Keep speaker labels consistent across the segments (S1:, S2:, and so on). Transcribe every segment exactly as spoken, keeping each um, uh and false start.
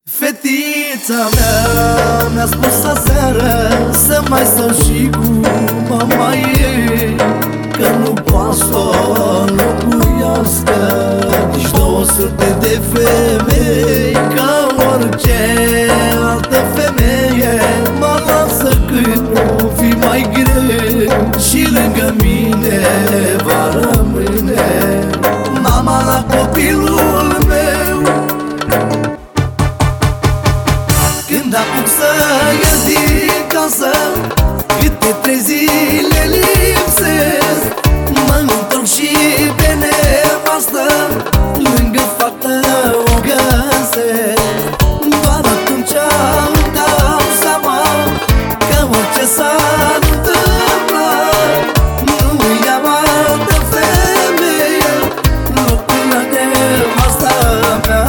S1: Fetița mea mi-a spus aseară să mai stau și cu mama ei, că nu poate să locuiască nici două sute de femei. Ca orice altă femeie mă lasă când o fi mai greu, și lângă mine va rămâne mama la copilul meu. Când apuc să ies din casă, câte trei zile lipsesc, mă întorc și pe nevastă, lângă fată o găsesc. Doar atunci îmi dau seama că orice s-ar întâmpla, nu i-am altă femeie locul la nevasta mea.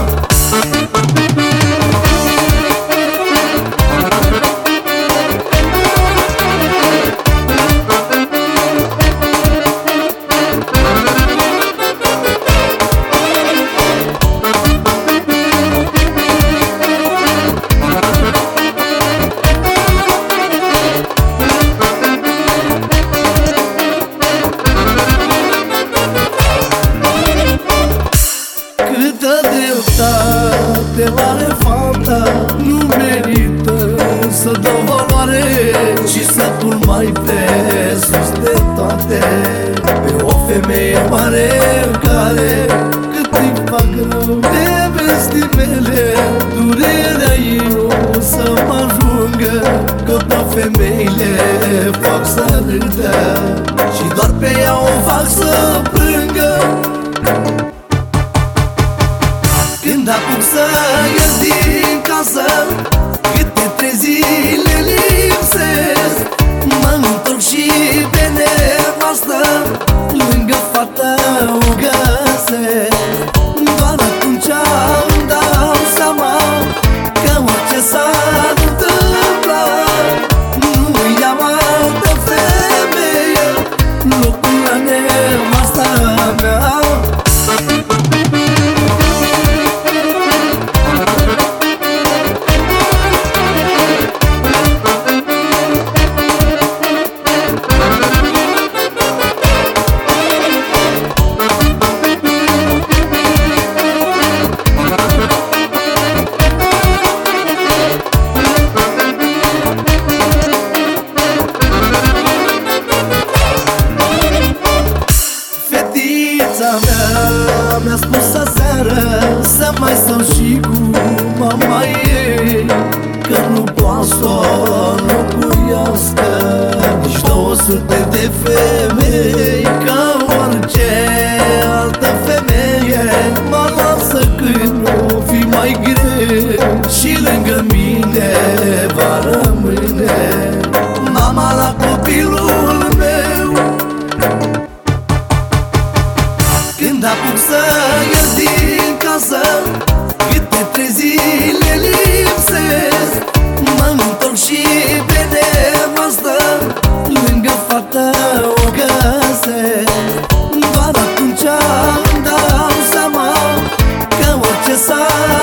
S1: Câtă dreptate are fata, nu merită să dau valoare și sătul mai presus de toate pe o femeie mare care, cât îi fac rău de vestii mele, durerea ei o să mă ajungă, că pe femeile fac să râdă și doar pe ea o fac să plângă. Când apuc să ies din casă, câte trei zile lipsesc, mă întorc și pe nevastă, lângă fată o găsesc. Doar atunci îmi dau seama că orice s-ar întâmpla, nu i-am altă femeie locul la nevasta mea. Fetița mea mi-a spus aseară să mai stau și cu mama ei, că nu poate să locuiască nici două sute de femei. Ca orice altă femeie mă lasă când o fi mai greu, și lângă mine va rămâne mama la copilul meu. Când apuc să ies din casă, câte trei zile lipsesc, mă întorc și pe nevastă, lângă fată o găsesc. Doar atunci îmi dau seama că orice s-ar